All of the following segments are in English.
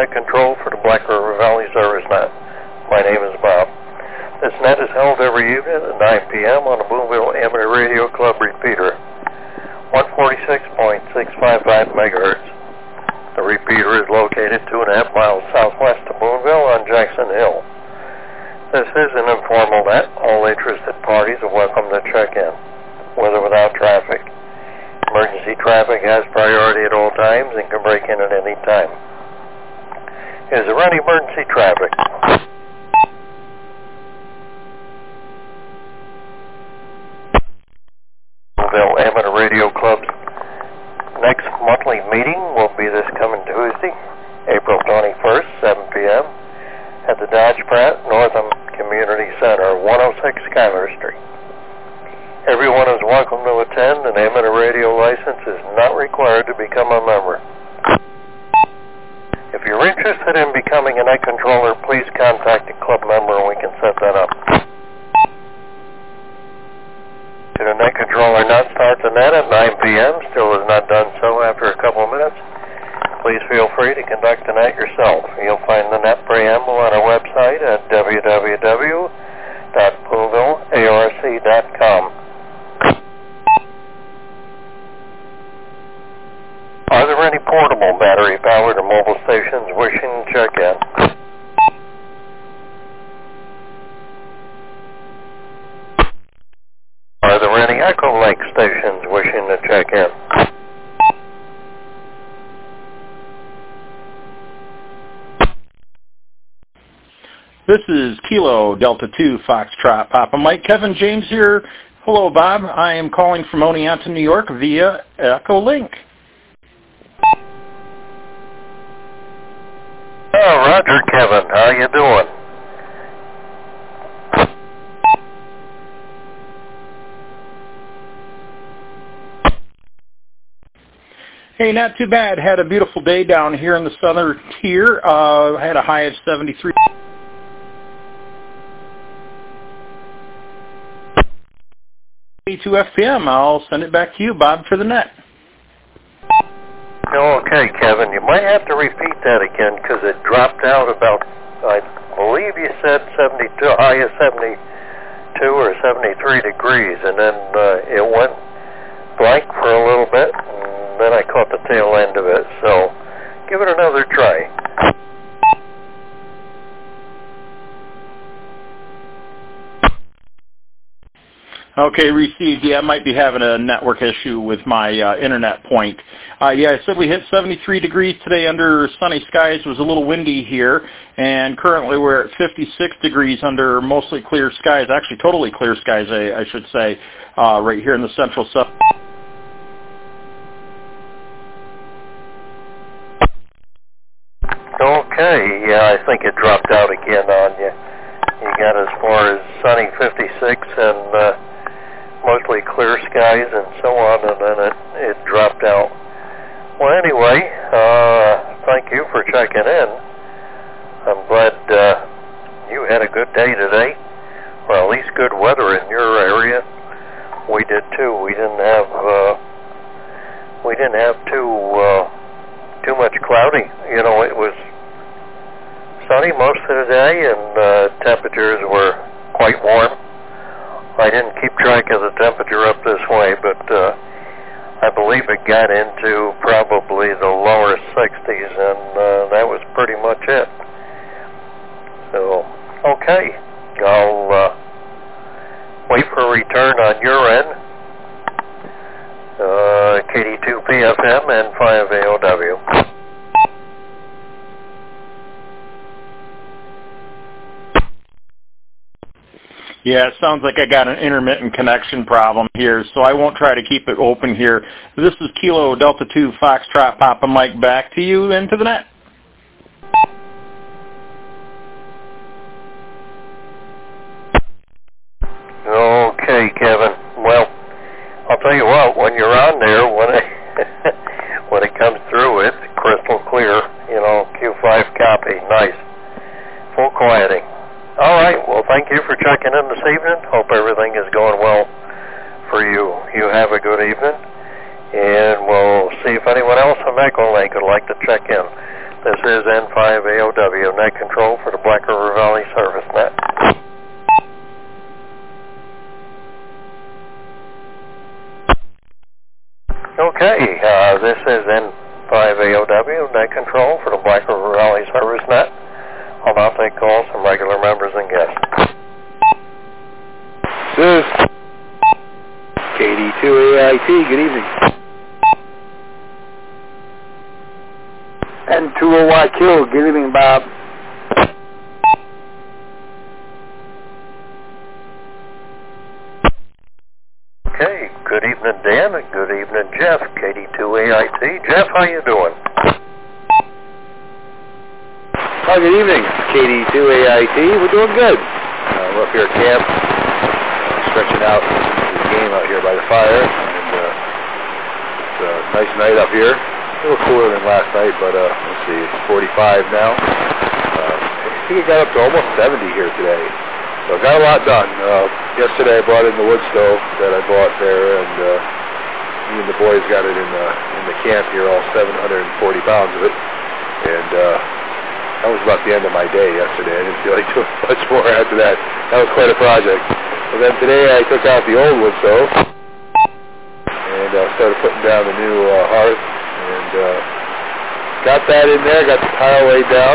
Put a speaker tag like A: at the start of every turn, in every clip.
A: net control for the Black River Valley Service Net. My name is Bob. This net is held every evening at 9 p.m. on the Boonville Amateur Radio Club repeater, 146.655 megahertz. The repeater is located 2.5 miles southwest of Boonville on Jackson Hill. This is an informal net. All interested parties are welcome to check in, with or without traffic. Emergency traffic has priority at all times and can break in at any time. Is there any emergency traffic? Boonville Amateur Radio Club's next monthly meeting will be this coming Tuesday, April 21st, 7 p.m. at the Dodge Pratt Northam Community Center, 106 Schuyler Street. Everyone is welcome to attend. An amateur radio license is not required to become a member. If you're interested in becoming a net controller, please contact a club member and we can set that up. Should a net controller not start the net at 9 p.m., still has not done so after a couple of minutes, please feel free to conduct the net yourself. You'll find the net preamble on our website at www.boonvillearc.com. Are there any portable battery-powered or mobile stations wishing to check in? Are there any Echolink stations wishing to check in?
B: This is Kilo Delta 2 Foxtrot Papa Mike. Kevin James here. Hello, Bob. I am calling from Oneonta, New York via Echolink.
A: Oh, Roger, Kevin. How you doing?
B: Hey, not too bad. Had a beautiful day down here in the southern tier. Had a high of 73. FPM. I'll send it back to you, Bob, for the net.
A: Okay, Kevin, you might have to repeat that again because it dropped out about, I believe you said 72, high of 72 or 73 degrees, and then it went blank for a little bit, and then I caught the tail end of it, so give it another try.
B: Okay, received. Yeah, I might be having a network issue with my internet point. Yeah, I said we hit 73 degrees today under sunny skies. It was a little windy here, and currently we're at 56 degrees under mostly clear skies, actually totally clear skies, I should say, right here in the central sub.
A: Okay, yeah, I think it dropped out again on you. You got as far as sunny 56 and mostly clear skies and so on, and then it dropped out. Well, anyway, thank you for checking in. I'm glad you had a good day today, or at least good weather in your area. We did too. We didn't have too much cloudy. You know, it was sunny most of the day, and temperatures were quite warm. I didn't keep track of the temperature up this way, but I believe it got into probably the lower 60s, and that was pretty much it. So, okay, I'll wait for a return on your end. KD2PFM and 5AOW.
B: Yeah, it sounds like I got an intermittent connection problem here, so I won't try to keep it open here. This is Kilo Delta 2 Foxtrot Papa Mike, back to you and to the net.
A: Okay, Kevin. Well, I'll tell you what, when you're on there, when it comes through, it's crystal clear. You know, Q5 copy, nice. Full quieting. All right, well, thank you for checking in this evening. Hope everything is going well for you. You have a good evening, and we'll see if anyone else from Echolink would like to check in. This is N5AOW, net control for the Black River Valley Service Net. Okay, this is N5AOW, net control for the Black River Valley Service Net. I'll now take calls from regular members and guests.
C: This is KD2AIT, good evening.
D: N2OYQ, good evening, Bob.
A: Okay, good evening, Dan, and good evening, Jeff, KD2AIT. Jeff, how you doing?
C: Hi, good evening, KD2AIT. We're doing good. We're up here at camp, stretching out the game out here by the fire, and it's a nice night up here. A little cooler than last night, but let's see, it's 45 now. I think it got up to almost 70 here today. So I got a lot done. Yesterday I brought in the wood stove that I bought there, and me and the boys got it in the camp here, all 740 pounds of it. And that was about the end of my day yesterday. I didn't feel like doing much more after that. That was quite a project. And then today I took out the old wood stove and started putting down the new hearth. And got that in there, got the tile laid down,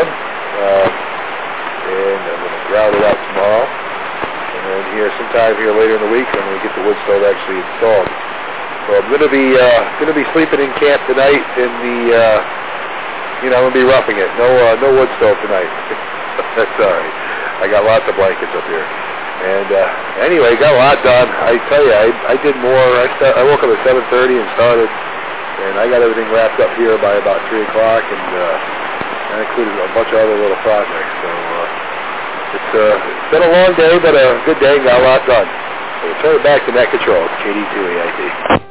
C: and I'm going to grout it out tomorrow. And then sometime here later in the week, I'm going to get the wood stove actually installed. So I'm going to be sleeping in camp tonight in the, I'm going to be roughing it. No wood stove tonight. That's all right. I got lots of blankets up here. And anyway, got a lot done. I tell you, I did more. I woke up at 7:30 and started. And I got everything wrapped up here by about 3 o'clock, and that included a bunch of other little projects. So it's been a long day, but a good day, and got a lot done. So we'll turn it back to net control, KD2AIT.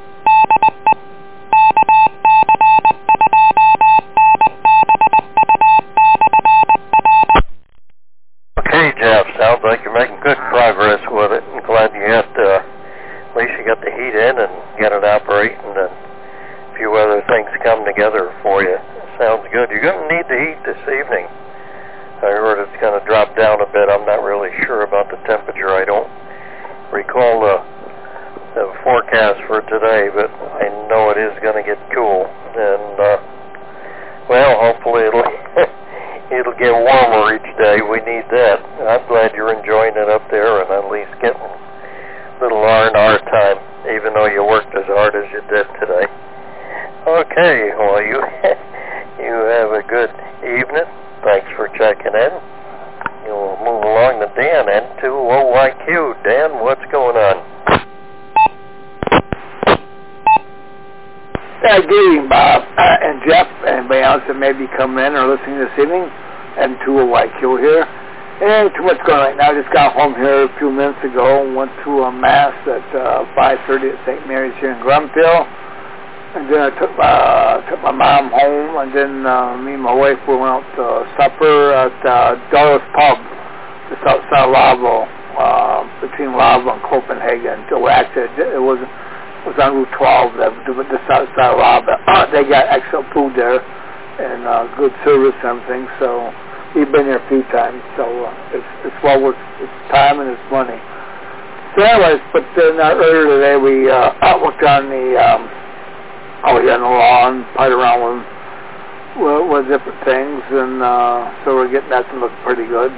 A: Okay, Jeff, sounds like you're making good progress with it. I'm glad you got, at least you got the heat in and got it operating, and few other things come together for you. Sounds good. You're going to need the heat this evening. I heard it's going to drop down a bit. I'm not really sure about the temperature. I don't recall the forecast for today, but I know it is going to get cool. And, well, hopefully it'll get warmer each day. We need that. I'm glad you're enjoying it up there and at least getting a little R&R time, even though you worked as hard as you did today. Okay, well, you have a good evening. Thanks for checking in. You'll move along to Dan, N2OYQ. Dan, what's going on?
D: Good evening, Bob and Jeff, anybody else that may be coming in or listening this evening. N2OYQ here. Ain't too much going on right now. I just got home here a few minutes ago and went to a mass at 5:30 at St. Mary's here in Grumpville. And then I took my mom home, and then me and my wife went out to supper at Doris Pub, just outside Lavaux, between Lavaux and Copenhagen. So actually, it was on Route 12, just outside Lavaux. They got excellent food there and good service and everything. So we've been there a few times. So it's well worth its time and its money. So anyways, but then earlier today we worked on the on the lawn, played around with different things, and so we're getting that to look pretty good.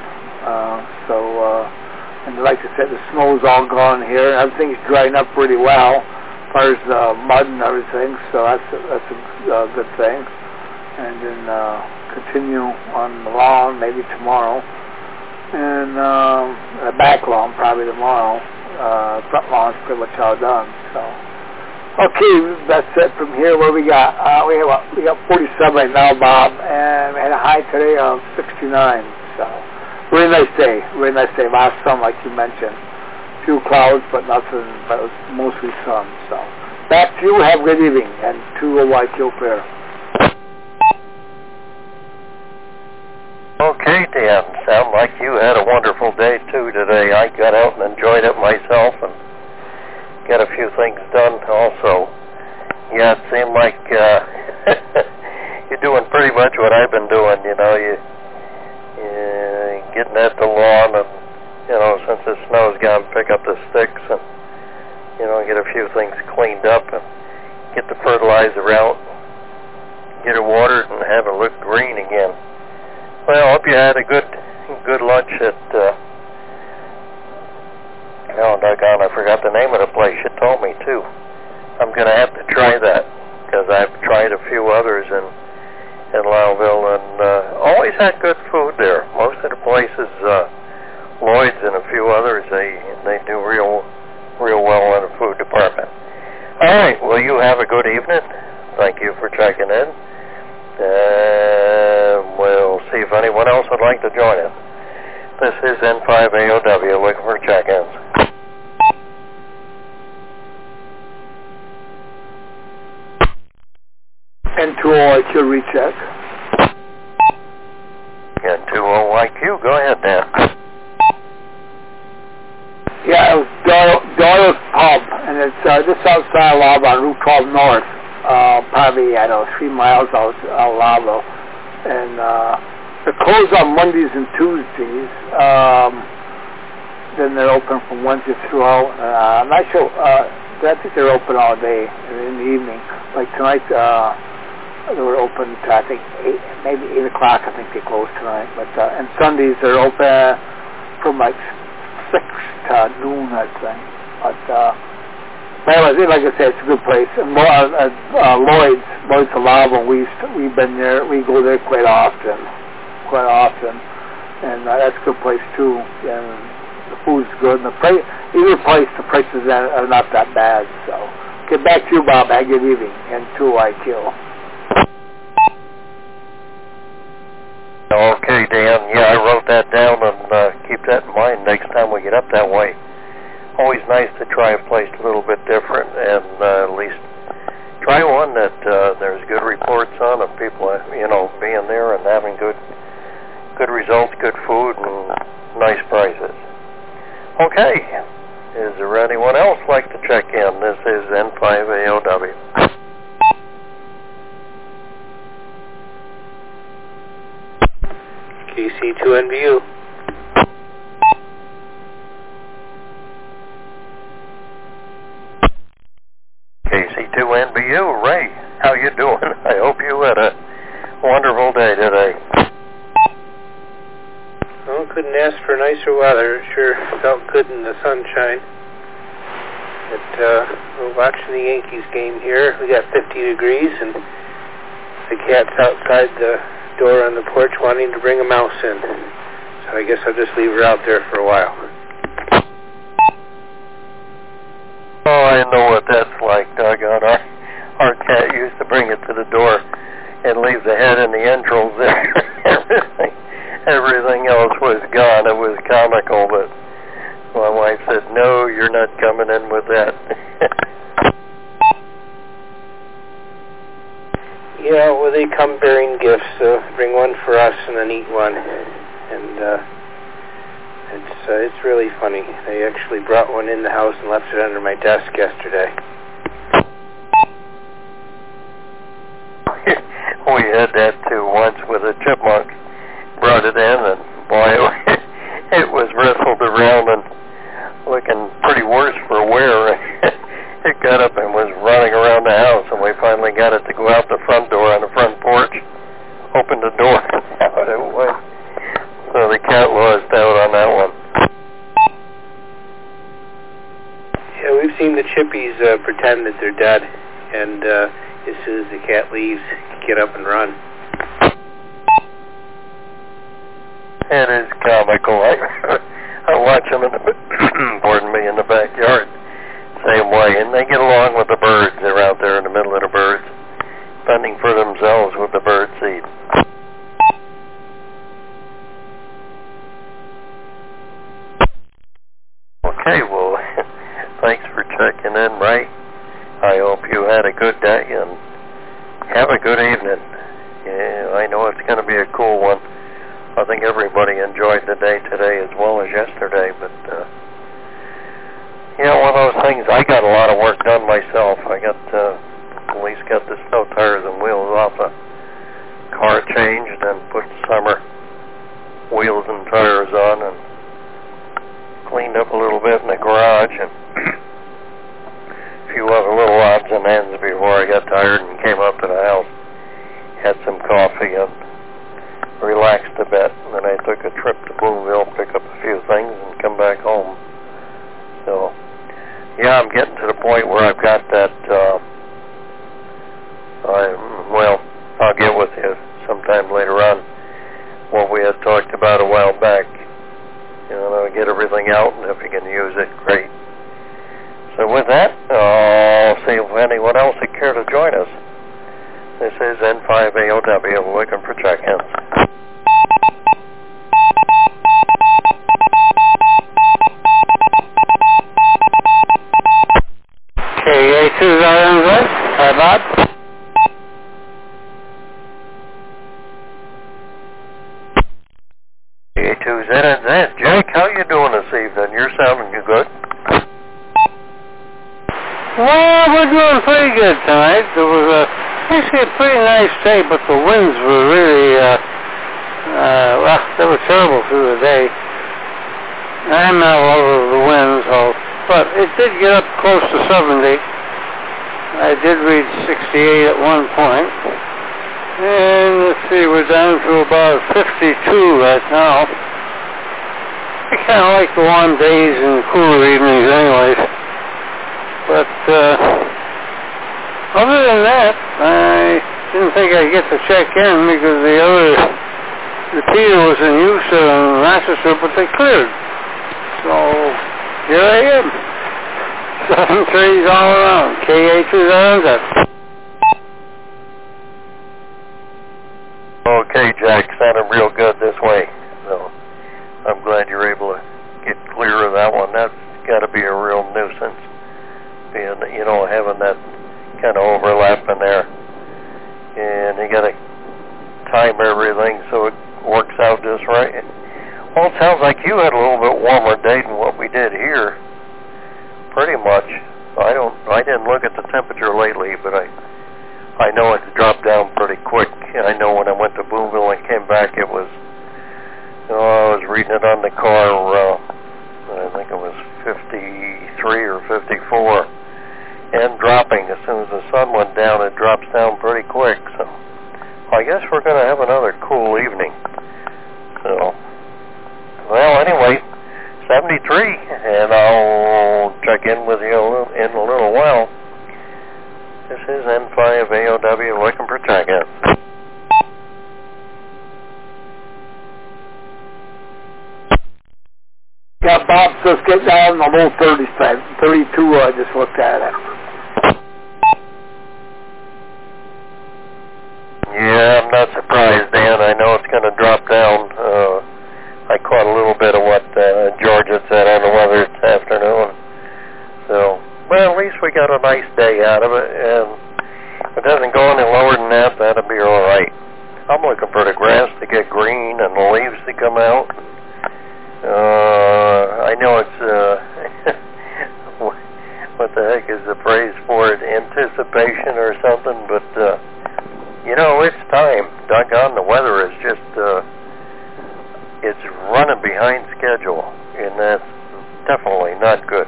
D: And like I said, the snow's all gone here. Everything's drying up pretty well, as far as the mud and everything. So that's a good thing. And then continue on the lawn maybe tomorrow, and the back lawn probably tomorrow. Front lawn's pretty much all done. So. Okay, that's it from here. What we got? We got 47 right now, Bob, and we had a high today of 69. So, really nice day. Really nice day. Last sun, like you mentioned. Few clouds, but nothing. But it was mostly sun. So, back to you. Have a good evening, and to a YQ Fair.
A: Okay, Dan. Sound like you had a wonderful day too today. I got out and enjoyed it myself, and got a few things done also. Yeah, it seemed like you you're doing pretty much what I've been doing. You know, you getting at the lawn, and you know, since the snow's gone, pick up the sticks and you know, get a few things cleaned up and get the fertilizer out, get it watered, and have it look green again. Well, I hope you had a good lunch at. Oh, doggone, I forgot the name of the place. You told me too. I'm going to have to try that because I've tried a few others in Lowville and always had good food there. Most of the places, Lloyd's and a few others, they do real well in the food department. All right, well, you have a good evening. Thank you for checking in. We'll see if anyone else would like to join us. This is N5AOW looking for check-ins.
D: N2OIQ recheck.
A: N2OIQ, go ahead, Dan.
D: Yeah, it was Doyle's Pub, and it's just outside Lava on Route 12 North. Probably, 3 miles out of Lava. And they're closed on Mondays and Tuesdays. Then they're open from Wednesday throughout. I'm not sure. I think they're open all day in the evening. Like tonight, they were open to, I think, 8 o'clock. I think they closed tonight. But and Sundays they're open from like 6 to noon, I think. But like I said, it's a good place. And Lloyd's of Lava, we've been there. We go there quite often, and that's a good place too. And the food's good, and the prices are not that bad. So, get back to you, Bob. Have a good evening, and N2OIQ.
A: Okay, Dan. Yeah, I wrote that down, and keep that in mind next time we get up that way. Always nice to try a place a little bit different, and at least try one that there's good reports on of people, being there and having good results, good food, and nice prices. Okay. Is there anyone else like to check in? This is N5AOW.
E: KC2NBU.
A: KC2NBU, Ray, how you doing? I hope you had a wonderful day today.
E: Well, couldn't ask for nicer weather. Sure felt good in the sunshine. But we're watching the Yankees game here. We got 50 degrees, and the cat's outside the door on the porch wanting to bring a mouse in. So I guess I'll just leave her out there for a while.
A: Oh, I know what that's like, doggone. Our cat used to bring it to the door and leave the head in the entrails there. Everything else was gone. It was comical, but my wife said, no, you're not coming in with that.
E: Yeah, well, they come bearing gifts, so bring one for us and then eat one. And it's really funny. They actually brought one in the house and left it under my desk yesterday.
A: We had that too once with a chipmunk. Brought it in, and boy, it was wrestled around and looking pretty worse for wear. It got up and was running around the house, and we finally got it to go out the front door on the front porch, opened the door, and out it went. So the cat lost out on that one.
E: Yeah, we've seen the chippies pretend that they're dead, and as soon as the cat leaves, get up and run.
A: It is comical. I watch them in the backyard, same way, and they get along with the birds. They're out there in the middle of the birds, fending for themselves with the bird seed. Okay, well, thanks for checking in, Ray. I hope you had a good day and have a good evening. Yeah, I know it's going to be a cool one. I think everybody enjoyed the day today as well as yesterday, but one of those things, I got a lot of work done myself. I got at least got the snow tires and wheels off of changed and put summer wheels and tires on and cleaned up a little bit in the garage and a few other little odds and ends before I got tired and came up to the house. Had some coffee and relaxed a bit. And then I took a trip to Boonville, pick up a few things and come back home. So, yeah, I'm getting to the point where I've got that, I'll get with you sometime later on what we had talked about a while back. You know, get everything out, and if you can use it, great. So with that, I'll see if anyone else would care to join us. This is N5AOW looking for check-ins.
F: KA2ZNZ, hi Bob.
A: KA2ZNZ, Jake, how you doing this evening? You're sounding good.
F: Well, we're doing pretty good tonight. It was actually a pretty nice day, but the winds were really, they were terrible through the day. I'm not all over the winds, but it did get up close to 70. I did reach 68 at one point. And let's see, we're down to about 52 right now. I kind of like the warm days and cooler evenings anyways. But other than that, I didn't think I'd get to check in because the repeater was in use in Rochester, but they cleared. So here I am. 7 trees all around. KA2ZNZ.
A: Okay, Jack, sounded real good this way. So I'm glad you're able to get clear of that one. That's got to be a real nuisance, being, you know, having that kind of overlap in there. And you got to time everything so it works out just right. Well, it sounds like you had a little bit warmer day than what we did here. Pretty much. I didn't look at the temperature lately, but I know it's dropped down pretty quick. I know when I went to Boonville and came back, it was, I was reading it on the car, I think it was 53 or 54, and dropping. As soon as the sun went down, it drops down pretty quick. So I guess we're going to have another cool evening. So, well, anyway, 73, and I'll check in with you in a little while. This is N5AOW looking for check-ins.
D: Yeah, Bob says get down in the low 30s, 32, I just looked at it.
A: Yeah, I'm not surprised, Dan. I know it's going to drop down. I caught a little bit of what George had said on the weather this afternoon. So, well, at least we got a nice day out of it, and if it doesn't go any lower than that, that'll be all right. I'm looking for the grass to get green and the leaves to come out. I know it's, what the heck is the phrase for it, anticipation or something, but, you know, it's time. Doggone, the weather is just, it's running behind schedule, and that's definitely not good.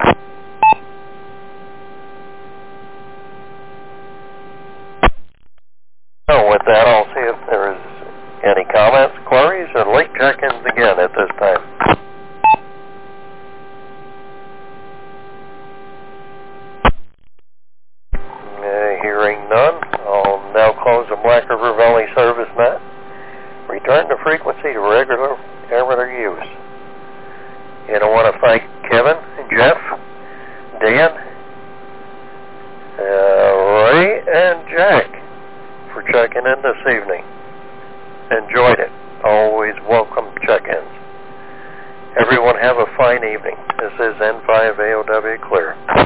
A: So with that, I'll see if there's any comments, queries, or late check-ins again at this time. Hearing none, I'll now close the Black River Valley service net. Return the frequency to regular use. And I want to thank Kevin, Jeff, Dan, Ray, and Jack for checking in this evening. Enjoyed it. Always welcome check-ins. Everyone have a fine evening. This is N5AOW Clear.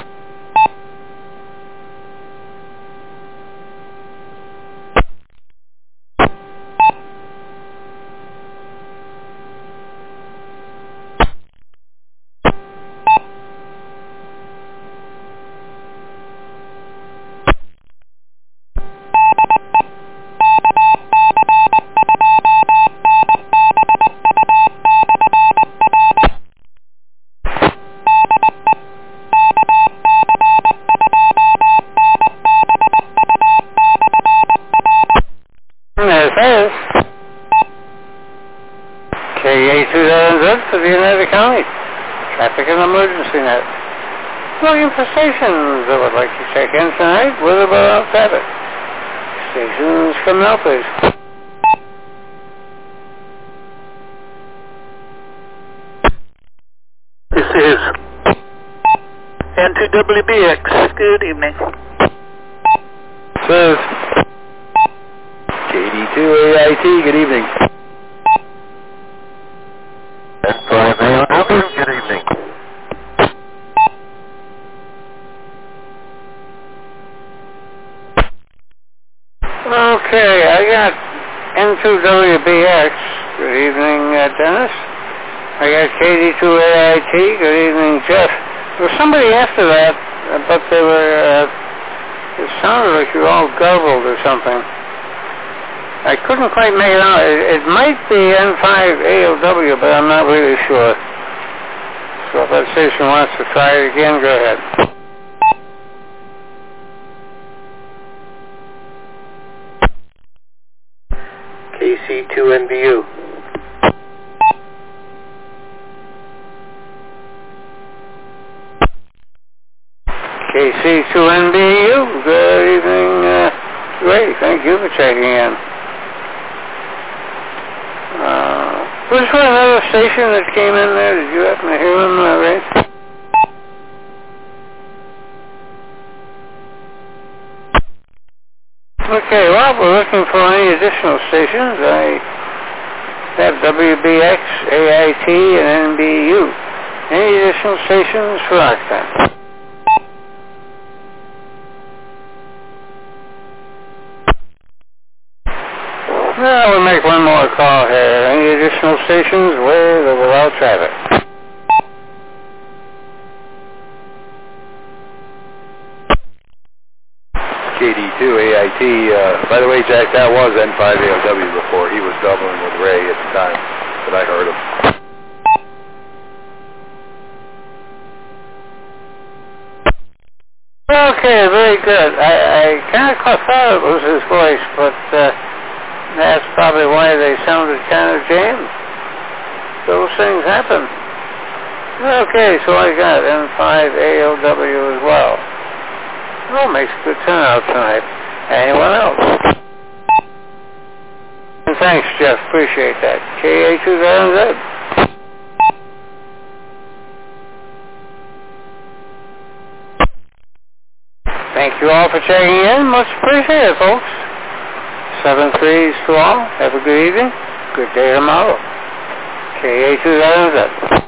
F: it says. KA2000 for the United County. Traffic and Emergency Net. Looking for stations that would like to check in tonight with or without traffic. Stations come now, please.
G: This is N2WBX. Good evening.
C: This is KD2AIT. Good evening.
A: N5AOW, good evening.
F: Okay, I got N2WBX. Good evening, Dennis. I got KD2AIT. Good evening, Jeff. There was somebody after that, but they were, it sounded like you were all garbled or something. I couldn't quite make it out. It might be N5AOW, but I'm not really sure. So if that station wants to try it again, go ahead.
E: KC2NBU.
F: KC2NBU. Good evening, Ray. Thank you for checking in. Was there another station that came in there? Did you happen to hear him, Ray? Okay, well, we're looking for any additional stations. I have WBX, AIT, and NBU. Any additional stations for Octane? Well, we'll make one more call here. Any additional stations with or without traffic?
C: KD2AIT. By the way, Jack, that was N5AOW before. He was doubling with Ray at the time that I heard him.
F: Okay, very good. I kind of thought it was his voice, but that's probably why they sounded kind of jammed. Those things happen. Okay, so I got N5AOW as well. Oh, makes a good turnout tonight. Anyone else? And thanks, Jeff. Appreciate that. KA2000Z. Thank you all for checking in. Much appreciated, folks. 7-3s to all. Have a good evening. Good day tomorrow. KA2000Z.